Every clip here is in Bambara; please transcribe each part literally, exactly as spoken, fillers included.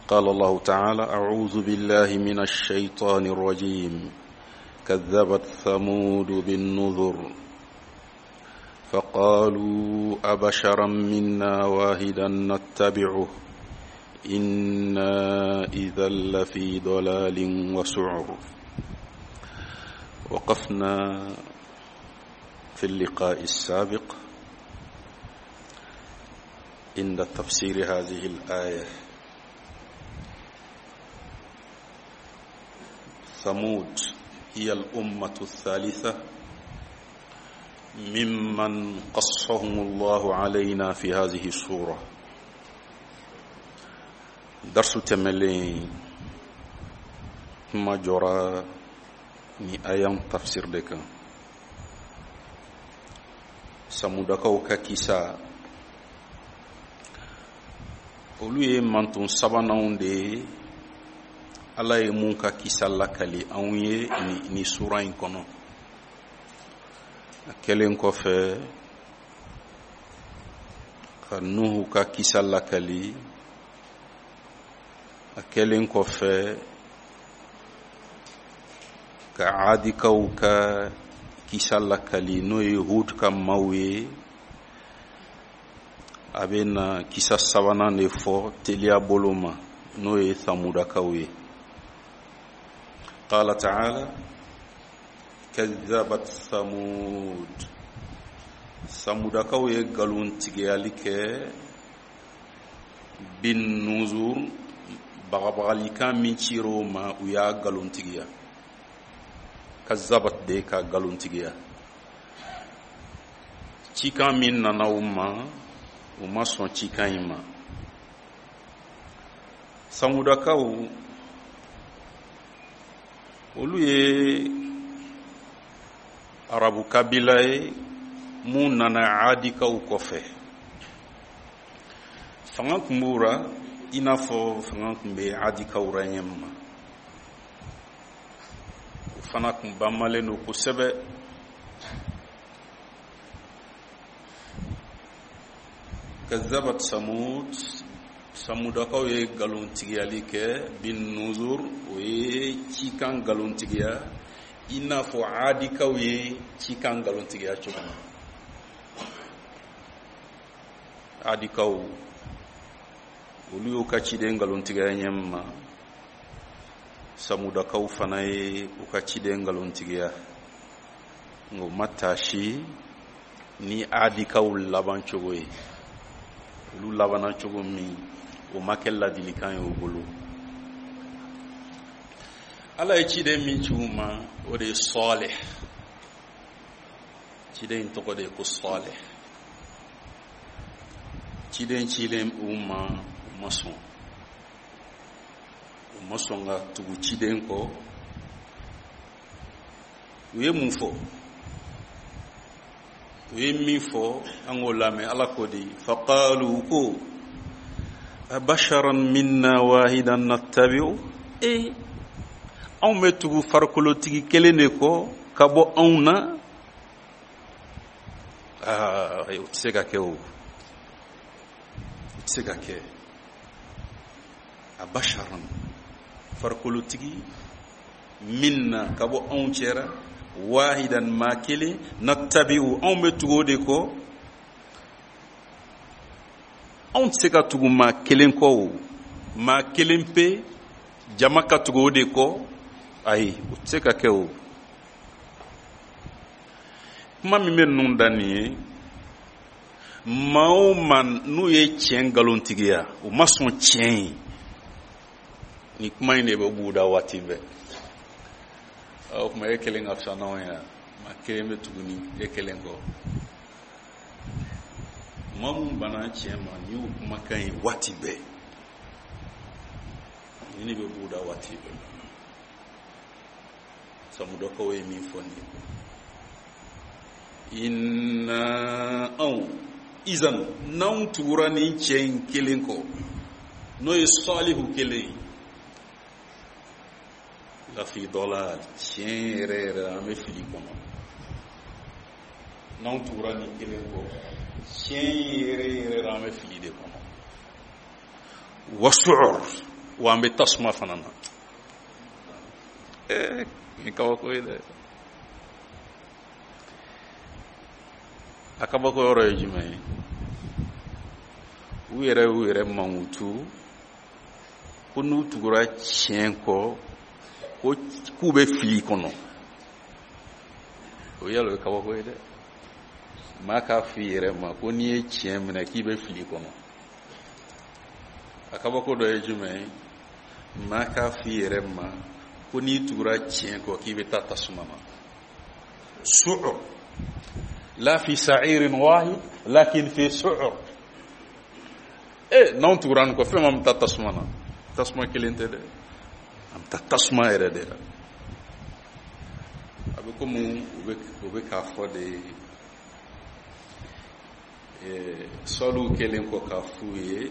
قال الله تعالى: أعوذ بالله من الشيطان الرجيم. كذبت ثمود بالنذر فقالوا أبشرا منا واحدا نتبعه إنا إذا لفي ضلال وسعر. وقفنا في اللقاء السابق عند تفسير هذه الآية. ثمود هي الأمة الثالثة ممن قصهم الله علينا في هذه السورة. درس تملين ما جرى ni ayam tafsir de kan. Samudakaw ka kisa olu ye mantun sabananw de Ala ye mun ka kisa lakali anw ye ni, ni sura in kɔnɔ. A kɛlen kɔfɛ ka Nuhu ka kisa lakali, a kɛlen kɔfɛ ka Adikaw ka kisa lakali n'o ye Hud ka maaw ye. A bɛ na kisa sabanan de fɔ teliya bolo ma n'o ye Samudakaw ye. قال تعالى: كذبت ثمود. Samudakaw ye galontigɛyali kɛ bin nuzur, bagabagalikan min cir'o ma u y'a galontigiya. Kazzabat de ka galontigiya. Cikan min nana u ma u ma sɔn cikan in ma. Samudakaw olu ye arabu kabila ye mun nana Adikaw kɔfɛ. Fanga tun b'u ra i n'a fɔ fanga tun bɛ Adikaw ra ɲɛ ma. O fana tun banmalen don kosɛbɛ. Kazzabat Samud. Samudakaw ye galontigiyali kɛ bin nuzur, o ye cikan galontigiya i n'a fɔ Adikaw ye cikan galontigiya cogo min. Adikaw olu y'u ka ciden galontigiya ɲɛma, Samudakaw fana ye u ka ciden galontigiya. Nka o ma taasi ni Adikaw laban cogo ye. Olu labana cogo min o ma kɛ ladilikan ye u bolo. Ala ye ciden min ci u ma o de ye Salih. Ciden in tɔgɔ de ye ko Salih. Ciden cilen u ma u ma sɔn. U ma sɔn ka tugu ciden kɔ. U ye mun fɔ? U ye min fɔ an k'o lamɛn. Ala ko di: faqalu ko abasharan minna wahidan nattabi'u. E anw bɛ tugu farikolotigi kelen de kɔ ka bɔ anw na. Aa o tɛ se ka kɛ o. O tɛ se ka kɛ. Abasharan farikolotigi minna ka bɔ anw cɛra, wahidan maa kelen, nattabi'u anw bɛ tugu o de kɔ. Anw tɛ se ka tugu maa kelen kɔ o. Maa kelen pe jama ka tugu o de kɔ. Ayi, o tɛ se ka kɛ o. Kuma min bɛ ninnu da nin ye, maa o maa n'u ye tiɲɛ galontigiya u ma sɔn tiɲɛ ye, ni kuma in de bɛ b'u da waati bɛɛ. O kuma e kelen ka fisa n'anw ye, maa kelen bɛ tugu ni e kelen kɔ. Maa mun banna tiɲɛ ma ni y'u kumakan ye waati bɛɛ, ni ne bɛ b'u da waati bɛɛ. Samudakaw ye min fɔ nin ye: inna anw izan n'anw tugura ni cɛ in kelen kɔ n'o ye Salihu kelen ye, lafi dɔla tiɲɛ yɛrɛ yɛrɛ an bɛ fili kɔnɔ. N'anw tugura ni kelen kɔ tiɲɛ yɛrɛ yɛrɛ an bɛ fili de kɔnɔ. Wasu'ur wa an bɛ tasuma fana na. Eh, ni kabako ye dɛ. A kabako yɔrɔ ye jumɛn ye? U yɛrɛ u yɛrɛ mankutu ko n'u tugura tiɲɛ kɔ ko k'u bɛ fili kɔnɔ. O yɛlɛ o ye kabako ye dɛ. Maa k'a f'i yɛrɛ ma ko n'i ye tiɲɛ minɛ k'i bɛ fili kɔnɔ. A kabako dɔ ye jumɛn ye? Maa k'a f'i yɛrɛ ma ko n'i tugura tiɲɛ kɔ k'i bɛ taa tasuma na. Su'ur. La fi sa'irin wahid lakin fi su'ur. Eh, n'anw tugura nin kɔ fɛn ma bɛ taa tasuma na. Tasuma kelen tɛ dɛ. An bɛ taa tasuma yɛrɛ de la. A bɛ komi u bɛ k'a fɔ de sɔliw kelen kɔ k'a f'u ye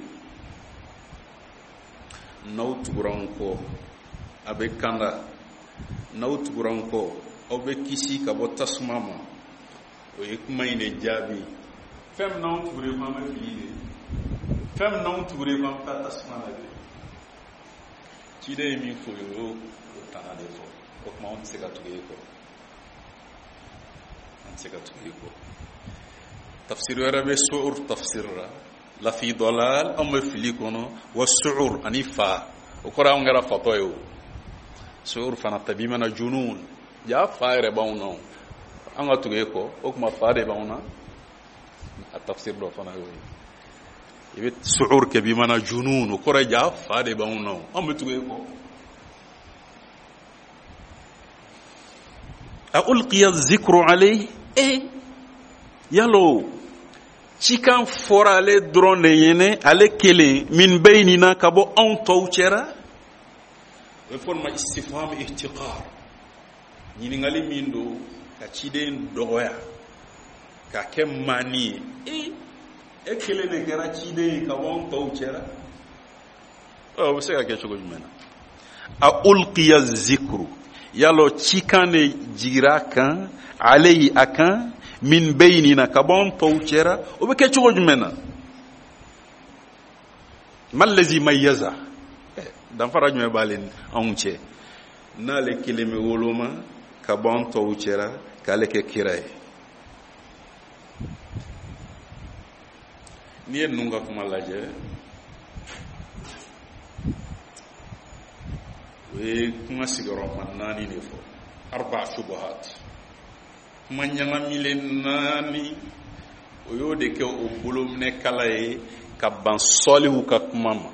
n'aw tugura n kɔ a bɛ kanda, n'aw tugura n kɔ aw bɛ kisi ka bɔ tasuma ma. O ye kuma in de jaabi. Fɛn min n'anw tugura i kɔ an bɛ fili de. Fɛn min n'anw tugura i kɔ an bɛ taa tasuma na de. Ciden ye min fɔ o y'o tana de fɔ. O tuma anw tɛ se ka tugu i kɔ. An tɛ se ka tugu i kɔ. Tafsir wɛrɛ bɛ su'ur tafsir la. Lafi dalal an bɛ fili kɔnɔ wa su'ur ani fa. O kɔrɔ anw kɛra fatɔ ye o. Su'ur fana tabi mana junun. Ja fa yɛrɛ b'anw na o. An ka tugu i kɔ o tuma fa de b'anw na. A tafsir dɔ fana y'o ye. I bɛ su'ur kɛ bi mana junun. O kɔrɔ ja fa de b'anw na o. An bɛ tugu i kɔ. A ulqiya zikru alayhi. Eh, yalo cikan fɔra ale dɔrɔn de ɲɛnɛ, ale kelen min baynina ka bɔ anw tɔw cɛra. O ye fɔlɔ ma istifham ihtiqar. Ɲininkali min don ka ciden dɔgɔya ka kɛ maani ye. E kelen de kɛra ciden ye ka bɔ anw tɔw cɛra. O bɛ se ka kɛ cogo jumɛn na? A ulqiya zikru. Yalo cikan de jigira kan, alayhi akan, min baynina ka bɔ anw tɔw cɛra. O bɛ kɛ cogo jumɛn na? Malazi mayyaza. Danfara jumɛn b'ale anw cɛ? N'ale kelen bɛ woloma ka bɔ anw tɔw cɛra k'ale kɛ kira ye. N'i ye ninnu ka kuma lajɛ, o ye kuma sigiyɔrɔma naani de fɔ. Arba shubuhat. Kuma ɲagamilen naani, o y'o de kɛ o bolominɛ kala ye ka ban sɔliw ka kuma ma.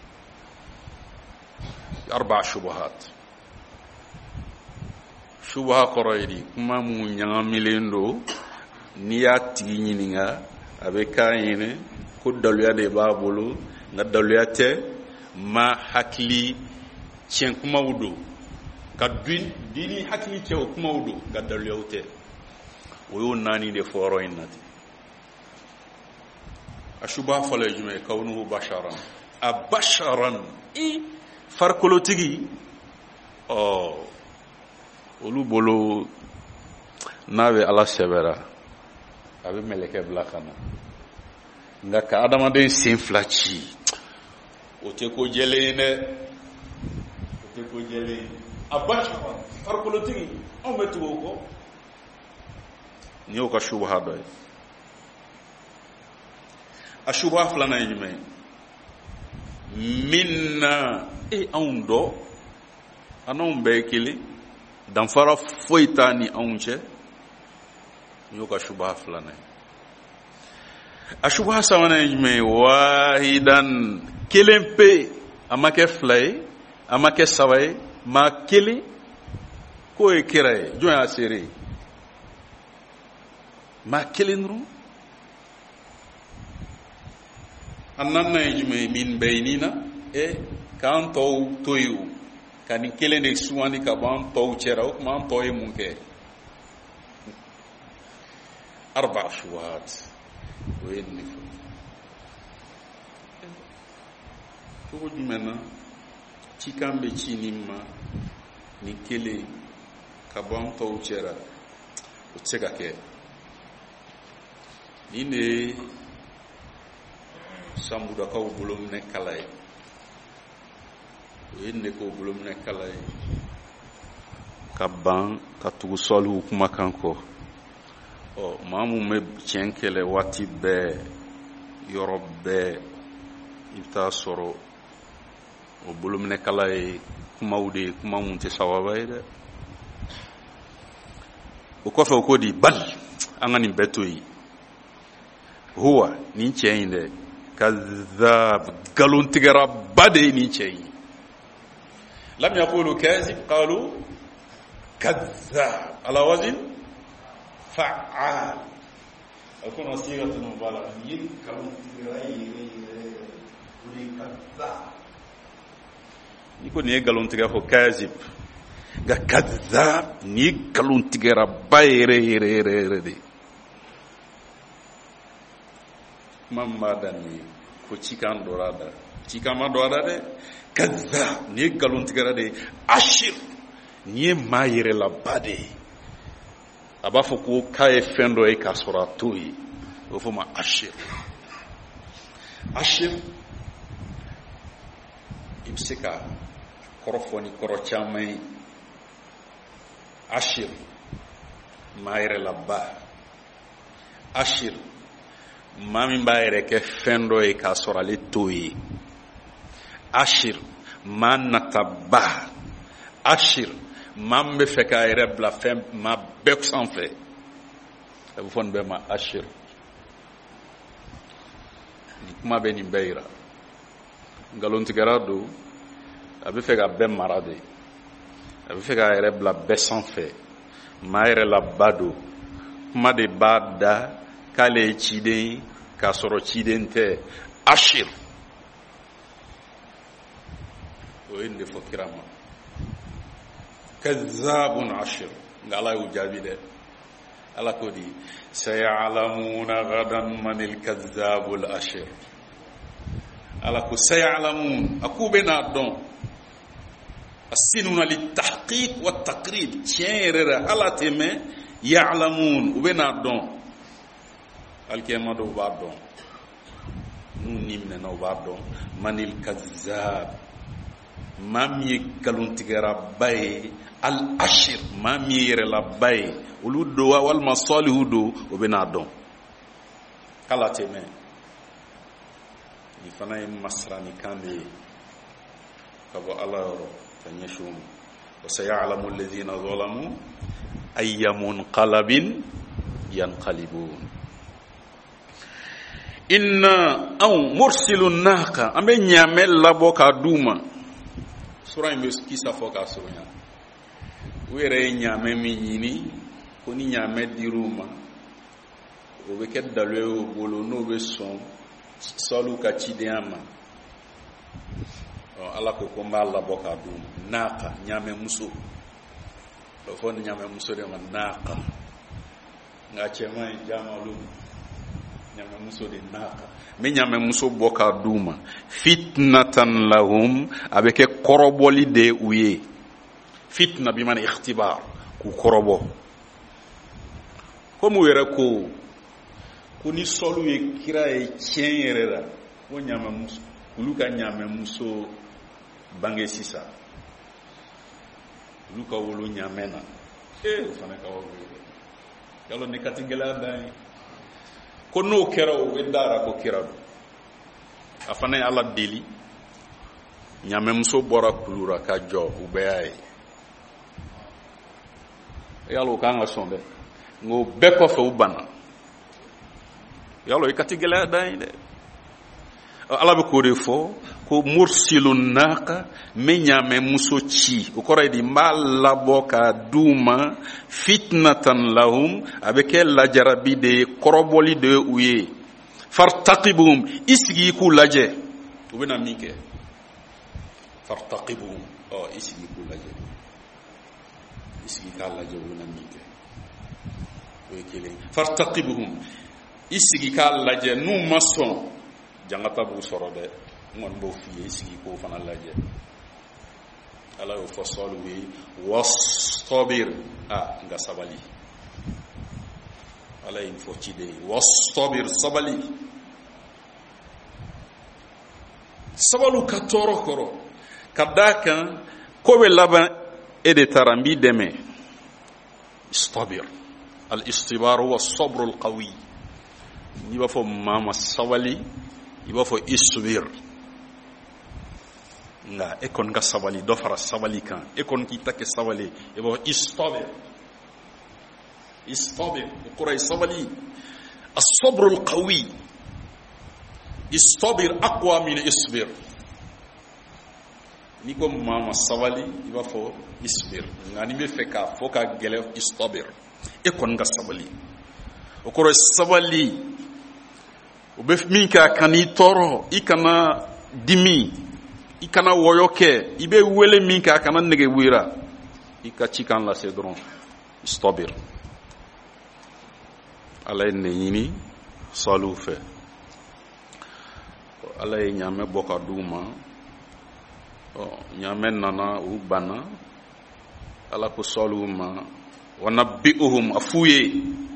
Arba shubuhat. Shubuha kɔrɔ ye di? Kuma mun ɲagamilen don, n'i y'a tigi ɲininka a bɛ k'a ɲini ko daluya de b'a bolo, nka daluya tɛ, ma hakili tiɲɛ kumaw don, ka dini hakili cɛ o kumaw don, nka daluyaw tɛ. O y'o naani de fɔ yɔrɔ in na ten. A shubuha fɔlɔ ye jumɛn ye? Kawnuhu basharan. A basharan, i farikolotigi, ɔ olu bolo n'a bɛ Ala sɛbɛra a bɛ mɛlɛkɛ bila ka na, nka ka adamaden sen fila ci o tɛ ko jɛlen ye dɛ, o tɛ ko jɛlen ye. A basharan, farikolotigi, anw bɛ tugu o kɔ. Ni y'o ka shubuha dɔ ye. A shubuha filanan ye jumɛn ye? Minna, e anw dɔ, a n'anw bɛɛ ye kelen, danfara foyi t'a ni anw cɛ. Ni y'o ka shubuha filanan ye. A shubuha sabanan ye jumɛn ye? Wahidan, kelen pe, a ma kɛ fila ye, a ma kɛ saba ye, maa kelen k'o ye kira ye. Jɔn y'a seere ye? Maa kelen dɔrɔn. A naaninan ye jumɛn ye? Min baynina, e k'an tɔw to yen o, ka nin kelen de sugandi ka bɔ an tɔw cɛra. O tuma an tɔw ye mun kɛ? Arba shubuhat. O ye nin fɔ. Cogo jumɛn na cikan bɛ ci nin ma, nin kelen ka bɔ an tɔw cɛra? O tɛ se ka kɛ. Nin de ye Samudakaw bolo minɛ kala ye. inde ko bulumne kala kaban katugu solu kuma kanko o mamu me chenkele wati be yorobe ita soro o bulumne kala kuma ude kuma munte sawabayde o ko fa ko di bal angani betoyi huwa ni cheinde كذاب قالوا انت قرب بديني شيء لم يقولوا كاذب قالوا كذاب على وزن فعال أكون صيغة المبالغة قالوا انت كذاب يكون قالوا انت قرب كاذب كذاب ني قالوا انت قرب بايري mamma dani ko cikan dorada cikama dorada de kaza ni galon tigara de ashir ni mayire la bade abafo ko kae fendo e kasora toyi o foma ashir ashir imsika korofoni korochamai ashir mayire la ba ashir mami bayre ke fendo e ka sorale toyi ashir man nataba ashir mambe feka ere bla fem ma bek sans fait e bu fon be ma ashir ni kuma be ni beira ngalon tigarado abe feka be marade abe feka ere bla be sans fait ma ere la bado kuma de bada kale chide ka soro chidente ashir o inde fokirama kazzabun ashir ngala ujabide ala kodi sayalamuna gadan manil kazzabul ashir ala ko sayalamun akubena don asinuna litahqiq wat taqrib tiere ala teme ya'lamun ubena don alkema do badon nun nimne no badon manil kazzab mami galuntigara bay al ashir mami yere la bay uludo wal masalihu do obenadon kala teme ni fana masrani kande kabo ala tanyashum wa sayalamu alladhina zalamu ayyamun qalbin yanqalibun inna aw mursilun naqa ambe nyamel labo ka duma sura imbe kisa foka sunya were nyame mi nyini ko ni nyame diruma o be ket dalwe o bolo no be son solu ka chidiama o ala ko ko mballa boka duma naqa nyame muso do fon nyame muso de man naqa nga chema jamalu nyame muso de naka me nyame muso boka duma fitnatan lahum abeke koroboli de uye fitna bi man ikhtibar ku korobo komu yere ko kuni solu e kira e chenrera ko nyame muso kuluka nyame muso bange sisa luka wolo nyamena e fana ka wo yalo ne katigela dai ko no kera o wedara ko kera afana ala deli nyame muso bora kulura ka jo ubeyai yalo kanga sonde ngo beko fa ubana yalo ikatigela dai de ala be ko refo ko mursilun naqa me nyame muso chi o kora di malla boka duma fitnatan lahum abeke la jarabi de koroboli de uye fartaqibum isgi ku laje ubena mike fartaqibum o isgi ku laje isgi ka laje ubena mike o kele fartaqibum isgi ka laje nu mason jangata bu sorode ngon bo fiye sigi ko fana laje ala o fasal wi wastabir ah nga sabali ala in fotide wastabir sabali sabalu katoro koro kadaka ko be laban e de tarambi deme istabir al istibar huwa as-sabr al-qawi ni ba fo mama sawali iba fo isbir nga e kon ga sawali do fara sawali kan e kon ki take sawali e ba istabir istabir qura sawali as-sabr al-qawi istabir aqwa min isbir ni ko mama sawali iba fo isbir nga ni be feka fo ka gele istabir e kon ga sawali o qura sawali o be min ka kani toro ikana dimi ikana woyoke ibe wele min ka kana nege wira ikachi kan la cedron istabir alay ne yini salufe alay nyame boka duma o nyame nana u bana ala ko saluma wa nabbi'uhum afuye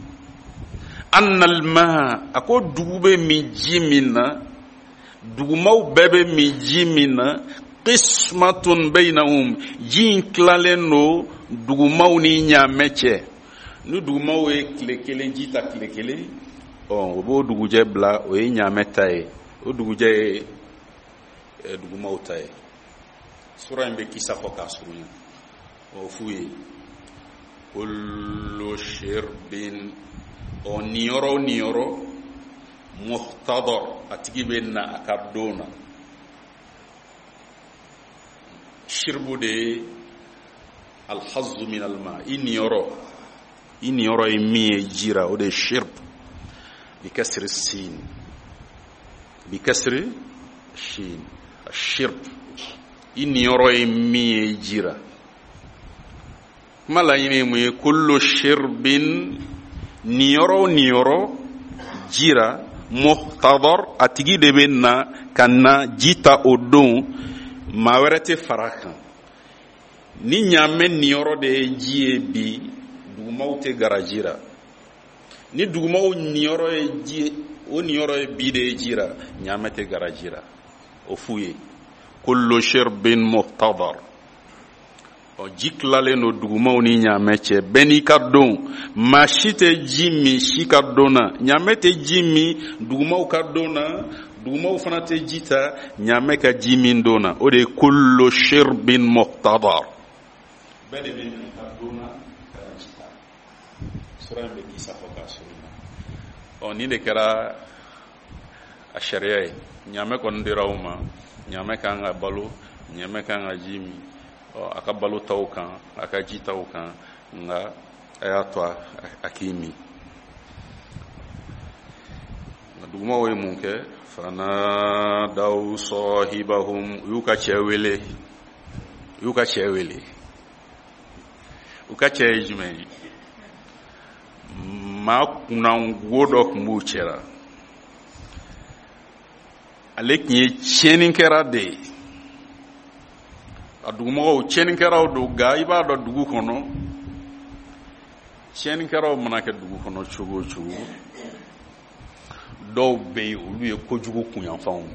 annal ma ako dugube mi jimina dugumaw bebe mi jimina qismatun bainahum jin klaleno dugumaw ni nyameche nu dugumaw e klekele jita klekele on obo duguje bla o e nyametae o duguje e dugumaw tae sura mbe kisa foka suru o fuye kullu shirbin o nioro nioro muhtadar atgibenna akardona shirbu de alhazz min alma inioro inioro imi jira o de shirb bi kasri sin bi kasri shin shirb inioro imi jira mala yime mu kullu shirbin nioro nioro jira muhtadar atigi de benna kanna jita odon mawerete farakan ni nyame nioro de jie bi dugumaw te garajira ni dugumaw nioro e jie o nioro e bi de jira nyame te garajira o fuye kullu shirbin muhtadar o jiklale no dugumaw ni nyameche beni kardon machite jimi shikardona nyamete jimi dugumaw kardona dugumaw fanate jita nyameka jimi ndona o de kullu shirbin muhtadar beni beni kardona karajita sura be kisa foka sura o ni de kara a sharia nyame kon dirawma nyame kan balu nyame kan jimi o aka balu tawkan aka ji tawkan nga ayatwa akimi duguma way munke fana daw sahibahum yuka chewele yuka chewele uka chejme ma kuna ngodok muchera alekni chenin kerade adugumo chenin keraw do ga iba do dugu kono chenin keraw manake dugu kono chugo chugo do be olu e kojugo kunyan fawni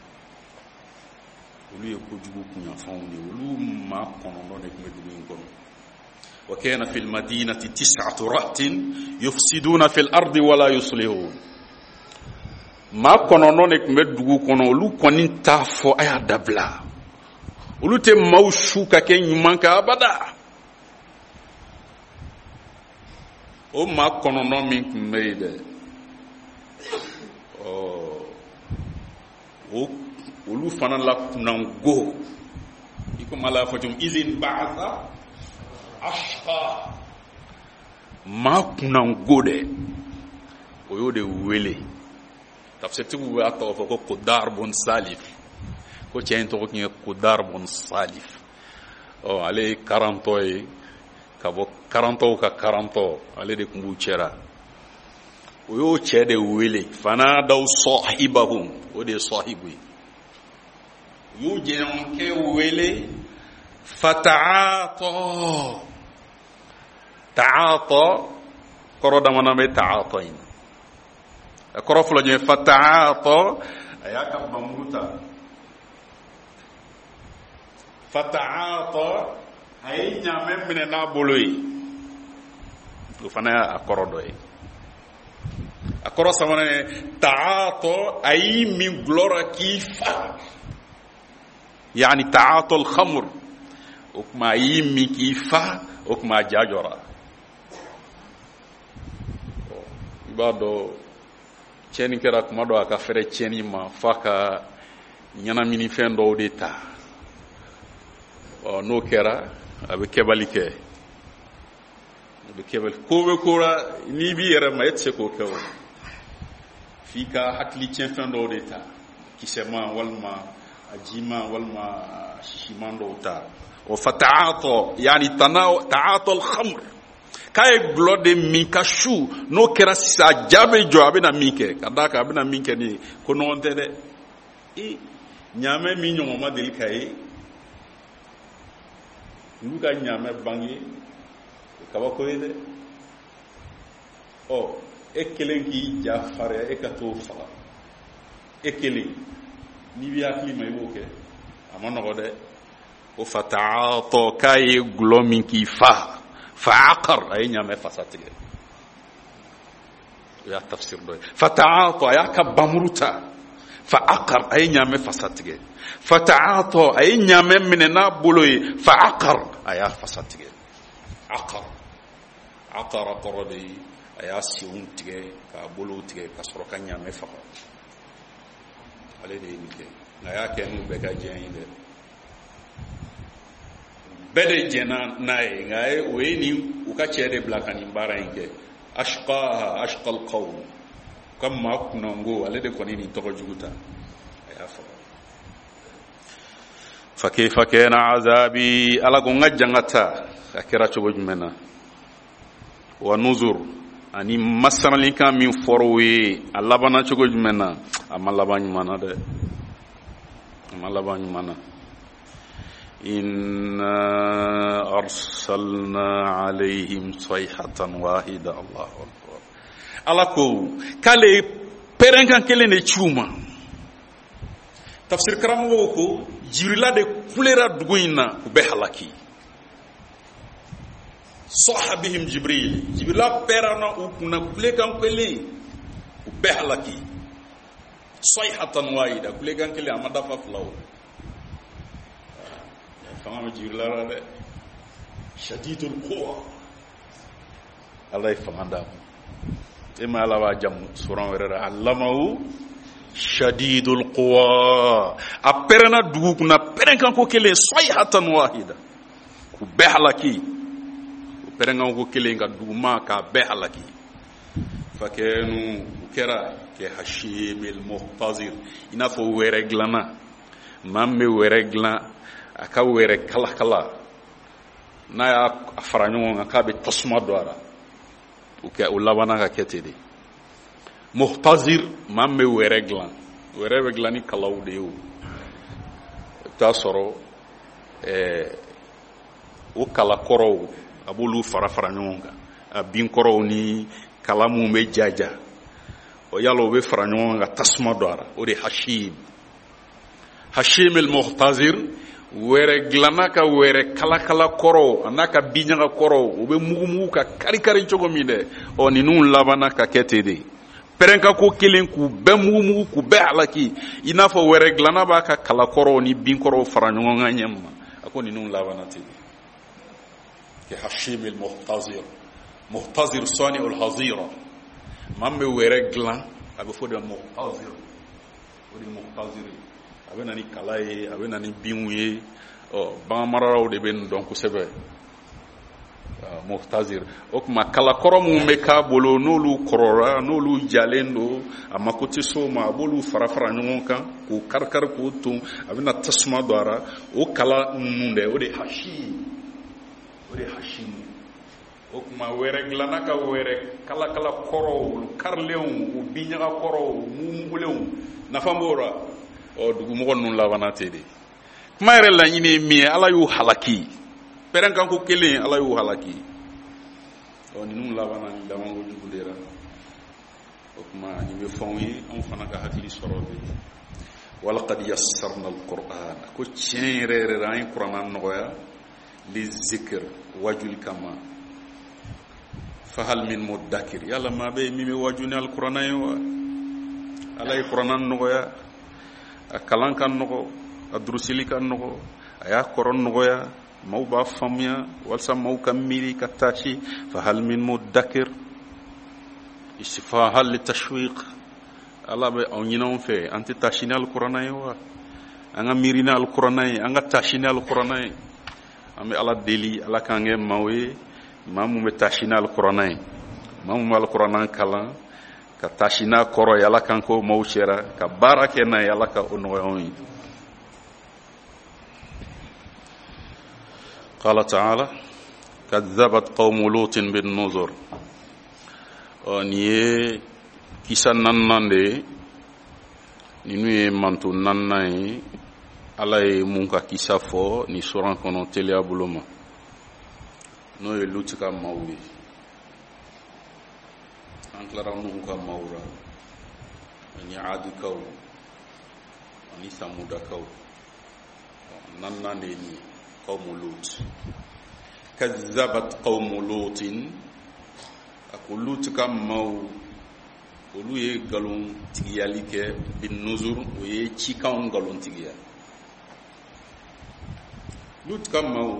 olu e kojugo kunyan fawni olu ma kono do ne kuma dugu kono wa kana fil madinati tis'atu ra'tin yufsiduna fil ardi wala yuslihun ma kono no ne kuma dugu kono olu konin tafo aya dabla olu te maushu ka ke nyuman ka abada o ma kono no min kumede o o olu fana la kunango iko mala fatum izin ba'atha ashqa ma kunango de o yo de wele tafsir tu wa ta fa ko qudar bun salif ko cien to ko qudar bun salif o ale quarante e ka bo quarante ka quarante ale de kumbu chera o yo chede wele fana daw sahibahum o de sahibi yo jenon ke wele fata'ata ta'ata koroda maname ta'atain koroflo je fata'ata ayaka bamuta fata'ata ay nyame mine na boloyi o fana akoro do e akoro samane ta'ata ay min glora kifa yani ta'ata al khamr o kuma yimi kifa o kuma jajora ibado cheni kera kuma do aka fere cheni ma faka nyana mini fendo de ta o no kera abe kebali ke abe kebali ko be kora ni bi yere ma etse ko kewo fika hakli chen fendo de ta kisema walma ajima walma shimando ta o fata'ato yani tanaw ta'ato al khamr kay glode mi kashu no kera sa jabe jo abena mike kadaka abena mike ni ko non tede e nyame mi nyoma ma del kay luka nyame bangi kaba ko yede o ekelenki jafare ekato fala ekele ni biya klima yoke amana gode o fata'ato kay glomin ki fa فعقر أي نعمة فساتية يا تفسير ده فتعاطى يا كبامروتا فعقر أي نعمة فساتية فتعاطى أي نعمة من نابلوي فعقر أي فساتية عقر عقر قردي أي سيون تيجي كابولو تيجي كسرة نعمة فقط على ده نيجي نيا كأنه بكاجين ده bede jena nae ngae weni ukachere blakani mbara inge ashqaha ashqal qawm kama kunongo alede konini toko juguta ayafa fa kayfa kana azabi ala gonga jangata akira chogo jumena wa nuzur ani masanalika min forwe alabana chogo jumena amalabani mana de amalabani mana إنا أرسلنا عليهم صيحة واحدة الله أكبر ألاكو كالي بيرنكان كالي نيشوما تفسير كرام ووكو جيرلا دي كوليرا دوغينا بحلاكي صح بهم جبريل جبريل بيرانا وكنا كوليكان كالي بحلاكي صيحة واحدة كوليكان كالي أمدا ففلاو فما جيرلا ده شديد القوى الله يفهم ده إما على وجم سورة ورا علمه شديد القوى أبرنا دوغنا أبرنا كان كوكلي صيحة واحدة كبهلكي أبرنا كوكلي كدوما كبهلكي فكانوا كرا كهشيم المحتضر إنفو ورجلنا مامي ورجلنا aka were kala kala na ya afaranyo aka be tasma doara uke ulabana ka ketede muhtazir mamme were glan were glani kalawde yo ta soro eh o kala koro abulu fara faranyo nga abin koro ni kalamu me jaja o yalo be faranyo nga tasma doara o de hashim hashim al muhtazir were glanaka were kala kala koro anaka binyanga koro ube mugu mugu ka kari kari chogo minde o ni nun labana ka ketede perenka ko kelen ku be mugu mugu ku be alaki inafo were glanaba ka kala koro ni bin koro faranyo nga nyemma ako ni nun labana tede ke hashim al muhtazir muhtazir sani al hazira mamme were glan ago fode muhtazir odi muhtazir abena ni kalaye abena ni binwe o bamararaw de ben donc sebe muhtazir okuma kala koromu meka bolo nolu korora nolu jalendo amakoti soma bolu farafara nyonka ko karkar ko tum abena tasma dara o kala nunde o de hashim o de hashim okuma were glanaka were kala kala koro karleon o binyaga koro mumbuleon nafambora o dugu mo non la wana tede mayre la ñini mi ala yu halaki peren kan ko kele ala yu halaki o ni non la wana ni dama ngo dugu lera o kuma ni be fonwi on fana ka hakili sorobe walaqad yassarna alquran ko tienrere ran qur'an noya li zikr wajul kama fahal min mudakkir yalla ma be mimi wajuni alquran wa alay qur'an noya akalan kan noko adrusili kan noko aya koron noya mawba famya walsa maw kamili katashi fahal min mudakkir istifahal litashwiq ala be onyinon fe anti tashina alquran wa anga mirina alquran anga tashina alquran ame ala deli ala kange mawe mamu me tashina alquran mamu alquran kala ka tashina koro yala kanko mawchera ka barake na yala ka onoyi qala ta'ala kadzabat qaum lut bin nuzur oniye kisa nannande ni nuye mantu nannay alay munka kisa fo ni soran kono telia buluma no e lutika mawri anklara munka mawra ni adu kaw ni samuda kaw nannande ni qawm lut kazzabat qawm lutin akulut kam maw olu ye galon tigiyali kɛ bin nuzur o ye cikanw galon tigiya lut ka maaw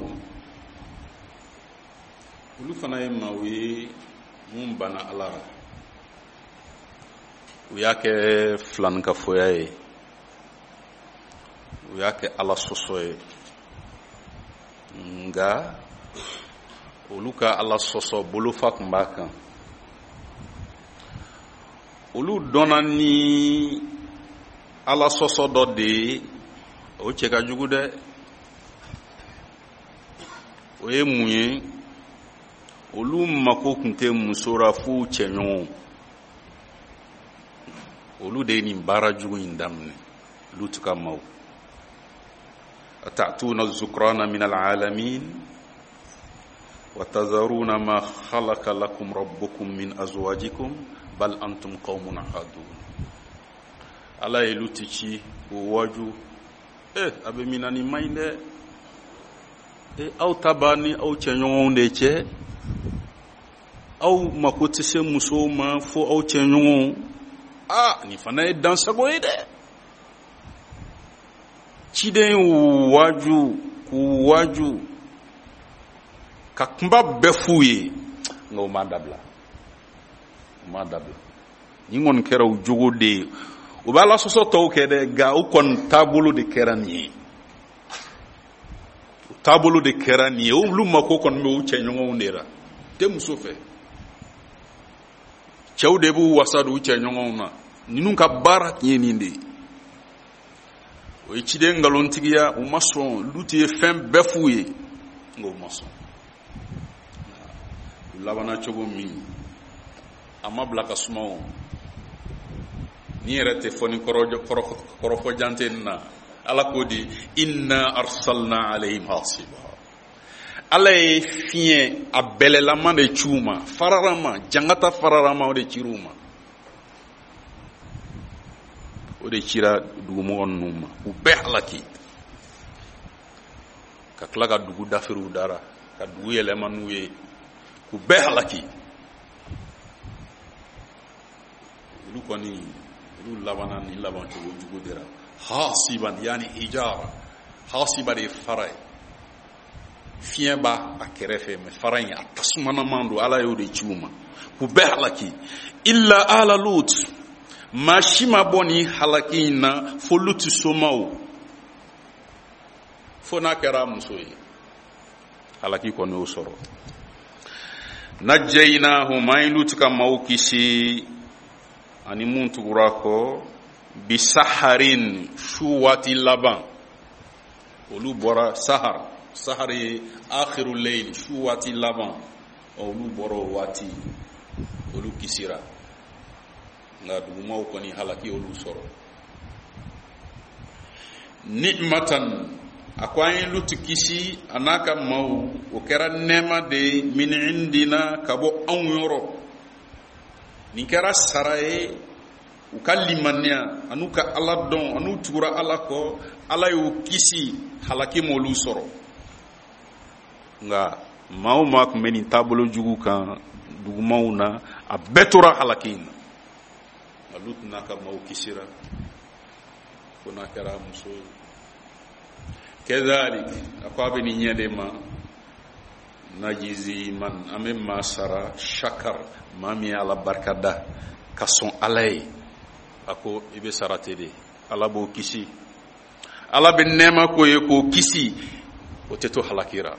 olu fana ye maaw ye mun bana ala ra u y'a kɛ filanikafoya ye u y'a kɛ ala sɔsɔ ye nga olu ka ala sɔsɔ bolofa tun b'a kan olu donna ni ala sɔsɔ dɔ de o cɛ ka jugu dɛ o ye mun ye olu mako tun tɛ muso ra f'u cɛɲɔgɔnw olu de ye nin baara jugu in daminɛ Lutu ka maaw atatuna zukrana min alalamin wa tazaruna ma khalaqa lakum rabbukum min azwajikum bal antum qaumun adun ala ye Lutu ci o waju eh abe minani mainde e aw tabani aw cɛɲɔgɔnw de cɛ aw mako tɛ se musow ma fo aw cɛɲɔgɔnw ah ni fana ye dansago ye dɛ ciden waju ku waju ka kunba bɛɛ f'u ye nka o ma dabila o ma dabila ni kɔni kɛra o jogo de ye o bɛ ala sɔsɔ tɔw kɛ dɛ nka o kɔni taabolo de kɛra nin ye o taabolo de kɛra nin ye olu mako kɔni bɛ u cɛɲɔgɔnw de la tɛ muso fɛ cɛw de b'u wasa don u cɛɲɔgɔnw na ninnu ka baara tun ye nin de ye o ye ciden nkalontigiya u ma sɔn Lutu ye fɛn bɛɛ f'u ye nka u ma sɔn u labana cogo min a ma bila ka suma o ni yɛrɛ tɛ fɔ ni kɔrɔfɔ jante na ala ko di inna arsalna alayhim hasiba ala ye fiɲɛ a bɛlɛlama de ci u ma fararama jangata fararama o de cira u ma o de cira dugumɔgɔ ninnu ma u bɛɛ halaki ka tila ka dugu dafiriw dara ka dugu yɛlɛma n'u ye k'u bɛɛ halaki olu kɔni olu labana ni laban cogo jugu dira hasiban yani hijara hasiba de ye fara ye fiɲɛ b'a a kɛrɛfɛ mɛ fara in a tasumanaman don ala y'o de ci u ma k'u bɛɛ halaki illa ala Lut maa si ma bɔ ni halaki in na fo Lutu somaw fo n'a kɛra muso ye halaki kɔni y'o sɔrɔ najjaynahum an ye Lutu ka maaw kisi ani mun tugura kɔ bisaharin su waati laban olu bɔra sahar sahar ye akhiru layl su waati laban olu bɔra o waati olu kisira nka dugumaw kɔni halaki olu sɔrɔ ni'matan a ko an ye Lutu kisi a n'a ka maaw o kɛra nɛɛma de ye min indina ka bɔ anw yɔrɔ nin kɛra sara ye u ka limaniya anu ka ala dɔn anu tugura ala kɔ ala y'u kisi halaki m'olu sɔrɔ nka maa o maa tun bɛ nin taabolo jugu kan dugumaw na a bɛɛ tora halaki in na olu tun n'a ka maaw kisira ko n'a kɛra muso ye kɛzalik a ko a bɛ nin ɲɛ de ma najizi man an bɛ maa sara shakar maa min ye ala barika da ka sɔn ala ye a ko i bɛ sara ten de ala b'o kisi ala bɛ nɛɛma k'o ye k'o kisi o tɛ to halakira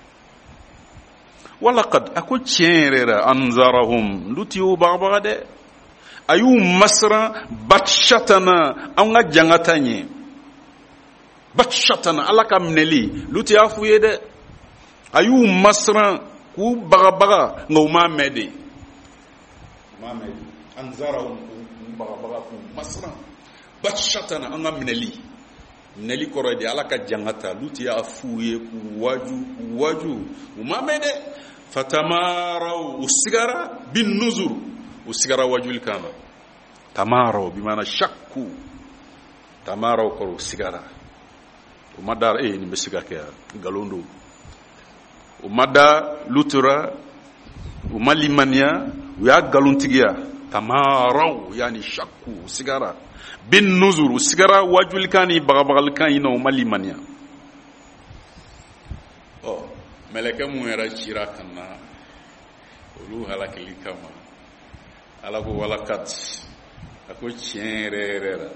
walaqad a ko tiɲɛ yɛrɛ la anzarahum luti y'o bagabaga dɛ a y'u masira batshatana an ka jangata ɲɛ batshatana ala ka minɛli luti y'a f'u ye dɛ a y'u masira k'u bagabaga nka u m'a mɛn de u m'a mɛn de anzarahum k'u bagabaga k'u masira batshatana an ka minɛli minɛli kɔrɔ ye de ala ka jangata luti y'a f'u ye k'u waju k'u waju u m'a mɛn de fatamaraw u sigara bin nuzur u sigara wajuli kama tamaraw bi mana shakku tamaraw kɔrɔ u sigara u ma da eh nin bɛ se ka kɛ nkalon don u ma da lutura u ma limaniya u y'a nkalontigiya tamaraw yani shakku u sigara bin nuzur u sigara wajuli kan ni bagabagalikan yi na u ma limaniya ɔ mɛlɛkɛ mun yɛrɛ cira kan na olu halakili kama ala ko walakat a ko tiɲɛ yɛrɛ yɛrɛ la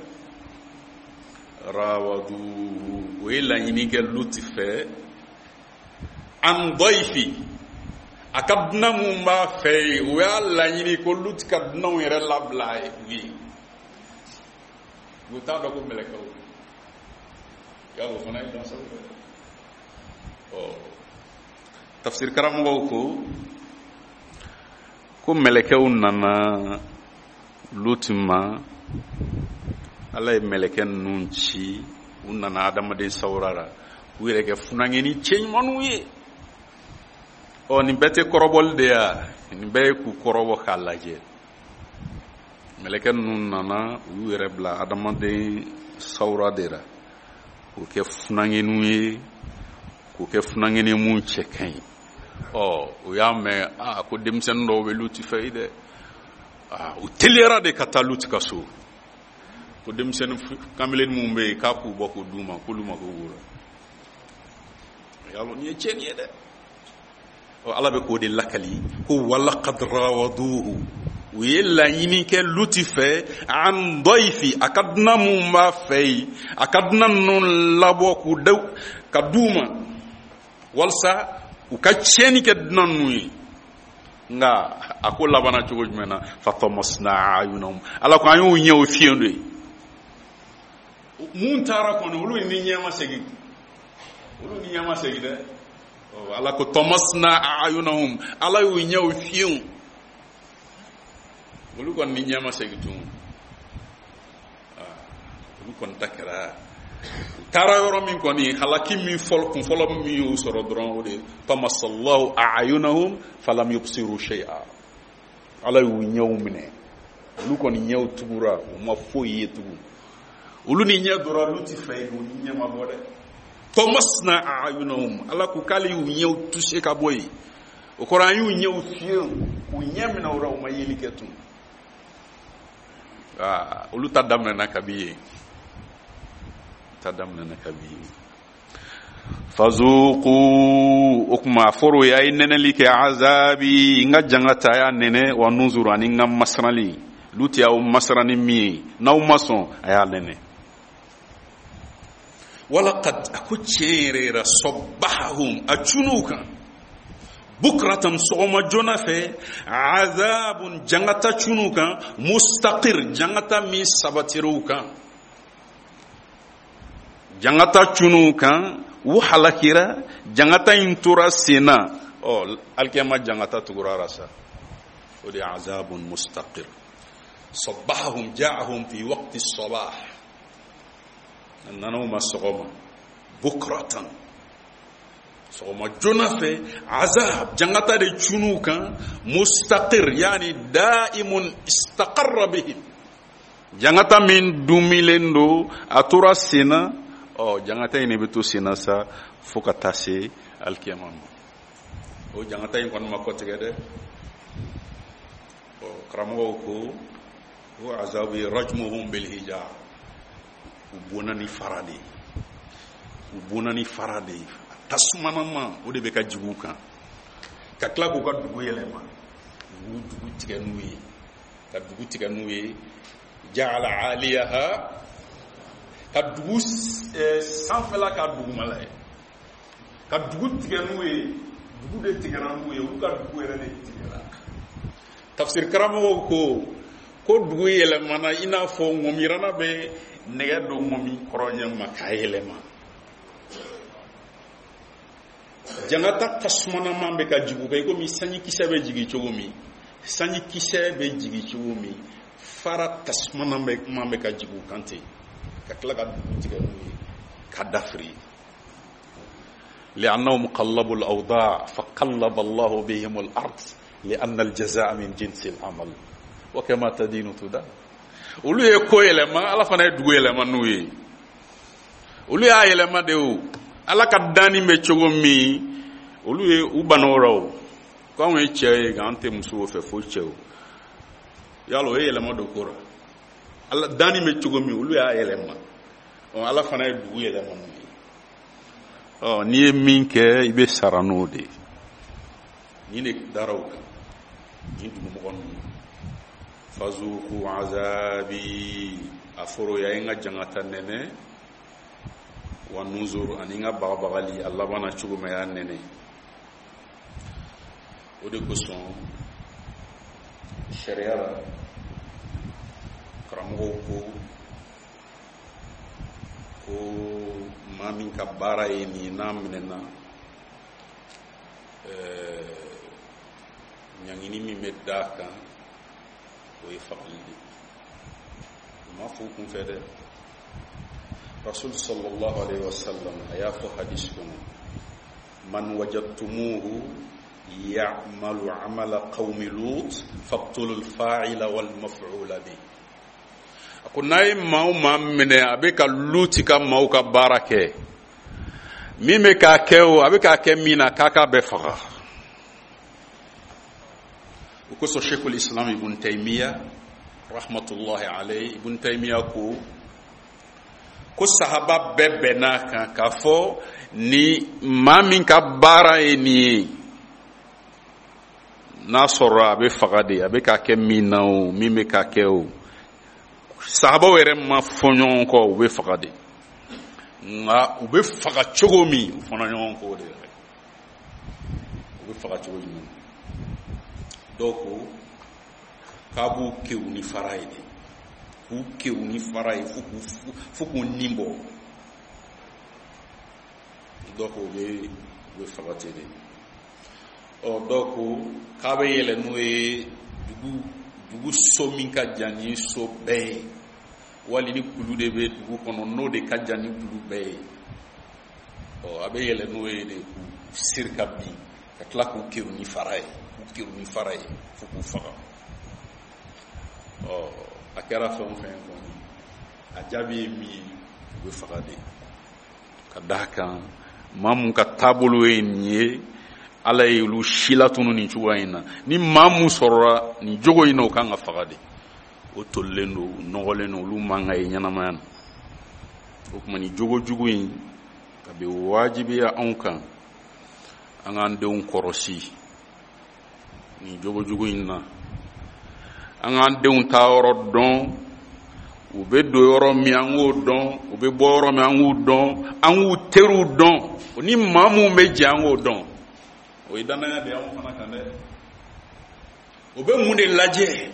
rawadu o ye laɲini kɛ luti fɛ an dɔyifi a ka dunan mun b'a fɛ ye o y'a laɲini ko luti ka dunanw yɛrɛ labila u ye u t'a dɔn ko mɛlɛkɛw y'a o fana ye dansaw fɛ ɔ tafsir karamɔgɔw ko ko mɛlɛkɛw nana luti ma ala ye mɛlɛkɛ ninnu ci u nana adamaden sawurara u yɛrɛ kɛ funangeni cɛɲumanw ye ɔ nin bɛɛ tɛ kɔrɔbɔli de ya nin bɛɛ ye k'u kɔrɔbɔ k'a lajɛ mɛlɛkɛ ninnu nana u yɛrɛ bila adamaden sawura de la k'o kɛ funangeniw ye k'o kɛ funangeni mun cɛ ka ɲi ɔ o y'a mɛn a ko denmisɛnnin dɔw bɛ luti fɛ dɛ u teliyara de ka taa luti ka so ko denmisɛnnin kamalen minnu bɛ yen k'a k'u bɔ k'u d'u ma k'olu ma k'u wolo yalɔ nin ye tiɲɛni ye dɛ ɔ ala bɛ k'o de lakali ko walaqad rawaduhu u ye laɲini kɛ luti fɛ an dɔyifi a ka dunan minnu b'a fɛ yen a ka dunan ninnu labɔ k'u da ka d'u ma walasa u ka tiɲɛni kɛ dunan ninnu ye nka a ko labana cogo jumɛn na fatamasna ayunahum ala ko an y'u ɲɛw fiyɛn de mun taara kɔni olu ni ɲɛ ma segin olu ni ɲɛ ma segin dɛ ala ko tamasna ayunahum ala y'u ɲɛw fiyɛn olu kɔni ni ɲɛ ma segin tun olu kɔni ta kɛra u taara yɔrɔ min kɔni halaki min fɔlɔ kun fɔlɔ min y'u sɔrɔ dɔrɔn o de tamasallahu a'yunahum falam yubsiru shay'a ala y'u ɲɛw minɛ olu kɔni ɲɛw tugura u ma foyi ye tugun olu ni ɲɛ dɔrɔn olu ti fɛ yen olu ɲɛ ma bɔ dɛ tamasna a'yunahum ala ko k'ale y'u ɲɛw touché ka bɔ yen o kɔrɔ an y'u ɲɛw fiyɛ u ɲɛ minɛ o la u ma yeli kɛ tun aa olu ta daminɛna kabi yen ta daminɛna kabi yen fazuqu o kuma foro ya ye nɛnɛli kɛ azabi n ka jangata y'a nɛnɛ wa nuzuru ani n ka masirali luti y'aw masirani min ye n'aw ma sɔn a y'a nɛnɛ walaqad a ko tiɲɛ yɛrɛ yɛrɛ sabbahahum a cun'u kan bukratan sɔgɔma joona fɛ azabun jangata cun'u kan mustaqir jangata min sabatir'u kan jangata cun'u kan u halakira jangata in tora sen na ɔ alikiyama jangata tugurara sa o de ye azabun mustaqir sabbahahum ja'ahum fi waqti sabah nana u ma sɔgɔma bukratan sɔgɔma joona fɛ azab jangata de cun'u kan mustaqir yani da'imun istaqarra bihim jangata min dumilen do a tora sena ɔ jangata in ne bɛ to sena sa fo ka taa se alikiyama ma o jangata in kɔni ma kɔtigɛ dɛ ɔ karamɔgɔw ko o azabu ye rajmuhum bil hijab u bɔnna ni fara de u bɔnna ni fara de tasumanama o de bɛ ka jigin u kan ka tila k'u ka dugu yɛlɛma u dugu tigɛ n'u ye ka dugu tigɛ n'u ye ja'ala 'aliyaha ka dugu sanfɛla ka dugumala ye ka dugu tigɛ n'u ye dugu de tigɛra n'u ye olu ka dugu yɛrɛ de tigɛra tafsir karamɔgɔw ko ko dugu yɛlɛmana i n'a fɔ ŋɔmirana bɛ nɛgɛ don ŋɔmi kɔrɔɲɛ ma k'a yɛlɛma jangata tasumanama bɛ ka jigin u kan i komi sanjikisɛ bɛ jigin cogo min sanjikisɛ bɛ jigin cogo min fara tasumanama bɛ ka jigin u kan ten ka tila ka dugu tigɛ n'u ye ka dafiri li'annahum qallabu al-awda' fa qallaba Allahu bihim al-ard li'anna al-jazaa'a min jinsi al-amal wa kama tadinu tudan olu ye ko yɛlɛma ala fana ye dugu yɛlɛma n'u ye olu y'a yɛlɛma de o ala ka danni bɛ cogo min olu ye u banawra o ko anw ye cɛ ye an tɛ musow fɛ fo cɛw yala o ye yɛlɛma dɔ kora ala danni bɛ cogo min olu y'a yɛlɛma ɔ ala fana ye dugu yɛlɛma n'u ye ɔ n'i ye min kɛ i bɛ sara n'o de ni ne dara o kan ni dugumɔgɔ ninnu fazuku azabi a foro ya inga jangata nene wa nuzur ani nga bagabagali Allah bana cogo ma ya nene o de ko son sharia la karamɔgɔw ko ko maa min ka baara ye nin n'a minɛna ɲangini min bɛ d'a kan o ye fagali de ma fo kun fɛ dɛ rasul sallallahu alaihi wasallam a y'a fɔ hadis kɔnɔ man wajadtumuhu ya'malu amala qawmi lut faqtulu al-fa'ila wal maf'ula bi ako nay maaw ma minɛ a bɛ ka luti ka maaw ka baara kɛ min bɛ k'a kɛ o a bɛ k'a kɛ min na k'a k'a bɛ faga o kosɔn sheikhul islam ibn taymiya rahmatullahi alayhi ibn taymiya ko ko sahaba bɛɛ bɛnna kan k'a fɔ ni maa min ka baara ye nin ye n'a sɔrɔ a bɛ faga de a bɛ k'a kɛ min na o min bɛ k'a kɛ o sahabaw yɛrɛ ma fɔ ɲɔgɔn kɔ u bɛ faga de nka u bɛ faga cogo min u fɔra ɲɔgɔn kɔ de yɛrɛ u bɛ faga cogo jumɛn dɔw ko k'a b'u kɛw ni fara ye de k'u kɛw ni fara ye fo k'u nin bɔ dɔw ko u bɛ u bɛ faga ten de ɔ dɔw ko k'a bɛ yɛlɛ n'o ye dugu dugu so min ka jan ni so bɛɛ ye wali ni kulu de bɛ dugu kɔnɔ n'o de ka jan ni kulu bɛɛ ye ɔ a bɛ yɛlɛ n'o ye de k'u siri ka bin ka tila k'u kɛw ni fara ye k'u kɛw ni fara ye fo k'u faga ɔ a kɛra fɛn o fɛn kɔni a jaabi ye min ye u bɛ faga de ka d'a kan maa mun ka taabolo ye nin ye ala ye olu si latunu nin cogoya in na ni maa mun sɔrɔla nin jogo in na o kan ka faga de o tolilen don u nɔgɔlen don olu man ka ye ɲɛnamaya na o tuma nin jogo jugu in a bɛ wajibiya anw kan an k'an denw kɔrɔsi nin jogo jugu in na an k'an denw ta yɔrɔ dɔn u bɛ don yɔrɔ min an k'o dɔn u bɛ bɔ yɔrɔ min an k'u dɔn an k'u teriw dɔn ni maa mun bɛ jɛ an k'o dɔn o ye danaya de anw fana kan dɛ o bɛ mun de lajɛ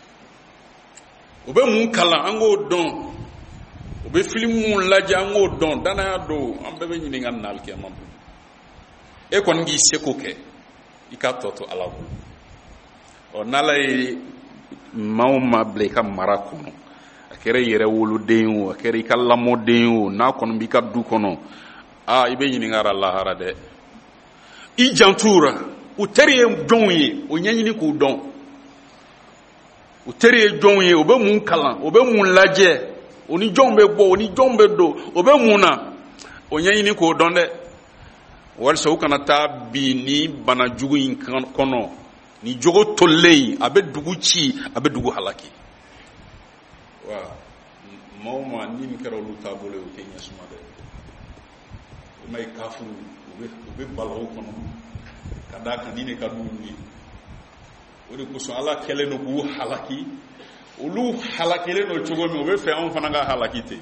o bɛ mun kalan an k'o dɔn o bɛ filimu lajɛ an k'o dɔn danaya don an bɛɛ bɛ ɲininka nin na alikiyama don e kɔni k'i seko kɛ i k'a tɔ to ala bolo ɔ n'ala ye maa o maa bila i ka mara kɔnɔ a kɛra i yɛrɛ woloden o a kɛra i ka lamɔden o n'a kɔni b'i ka du kɔnɔ aa i bɛ ɲininka a lahara dɛ i jantura u teri ye jɔnw ye o ɲɛɲini k'u dɔn o teri ye jɔn ye o bɛ mun kalan o bɛ mun lajɛ o ni jɔn bɛ bɔ o ni jɔn bɛ don o bɛ mun na o ɲɛɲini k'o dɔn dɛ walisa u kana taa bi ni bana jugu in kɔnɔ ni jogo tolilen a bɛ dugu ci a bɛ dugu halaki wa maa o maa ni min kɛra olu taabolo ye o tɛ ɲɛ suma dɛ o ma ye kafuru u bɛ u bɛ bala o kɔnɔ ka d'a kan ni ne ka d'u ye o de kosɔn ala kɛlen don k'u halaki olu halakilen don cogo min o bɛ fɛ anw fana ka halaki ten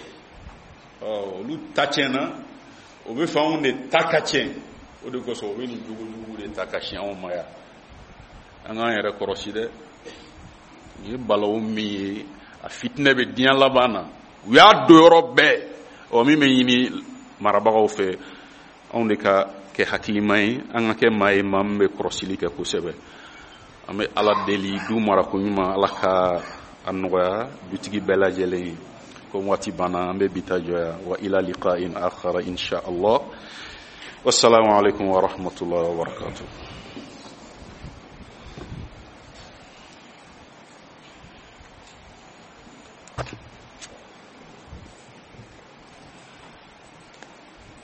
ɔ olu ta tiɲɛna o bɛ fɛ anw de ta ka tiɲɛ o de kosɔn o bɛ nin jogo jugu de ta ka sin anw ma yan an k'an yɛrɛ kɔrɔsi dɛ nin ye balawu min ye a fitinɛ bɛ diɲɛ laban na u y'a don yɔrɔ bɛɛ ɔ min bɛ ɲini marabagaw fɛ anw de ka kɛ hakilima ye an ka kɛ maa ye maa min bɛ kɔrɔsili kɛ kosɛbɛ an bɛ ala deli du marako ɲuman ala ka a nɔgɔya dutigi bɛɛ lajɛlen ye comme waati banna an bɛ bi ta jɔya wa ila liqa'in akhara insha Allah wassalamu alaikum wa rahmatullahi wa barakatuh